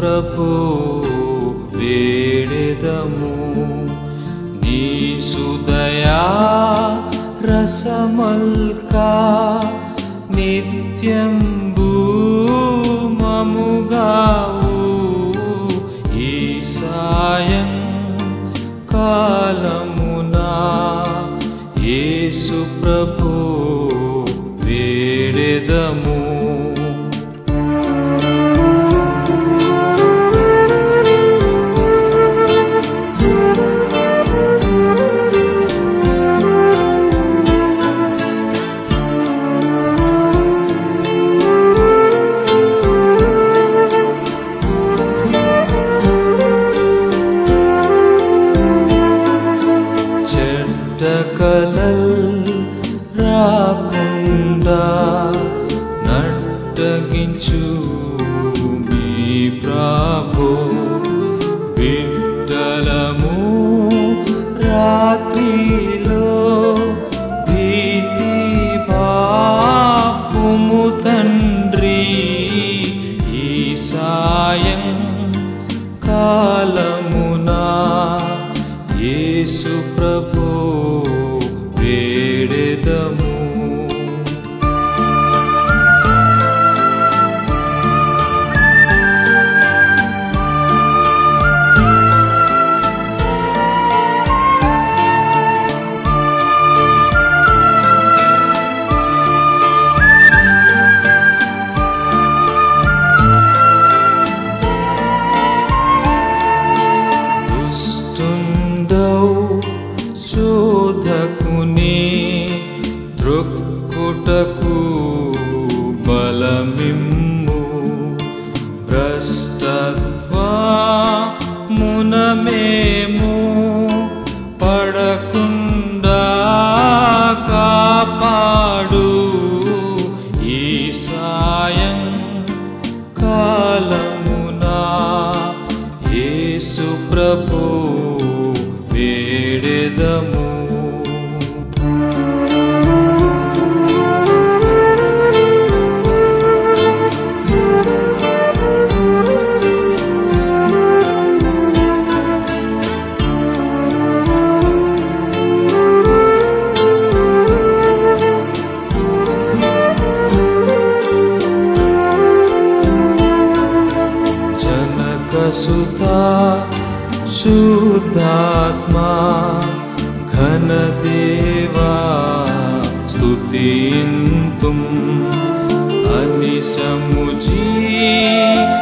ప్రభు వేడెదము నీ సుదయా రసమల్కా నిత్యంబు మముగావు ఈ సాయం కాలమునా యేసు ప్రభు వేడెదము కలల్ రాకుండా నట్టగించు మీ ప్రభు బిడ్డలము రాత్రిలో భీతి పాపుము తండ్రి ఈ సాయం కాలమునా యేసు ప్రభు వేడెదము శోధకుని త్రొక్కుటకు బలమిమ్ము భ్రష్టత్వమున మేము పడకుండా కాపాడు ఈ సాయం కాలమునా యేసు ప్రభు వేడెదము జనకసుతా శుద్ధాత్మా ఘనదేవా స్తుతింతుం అనిశము జీవింతుము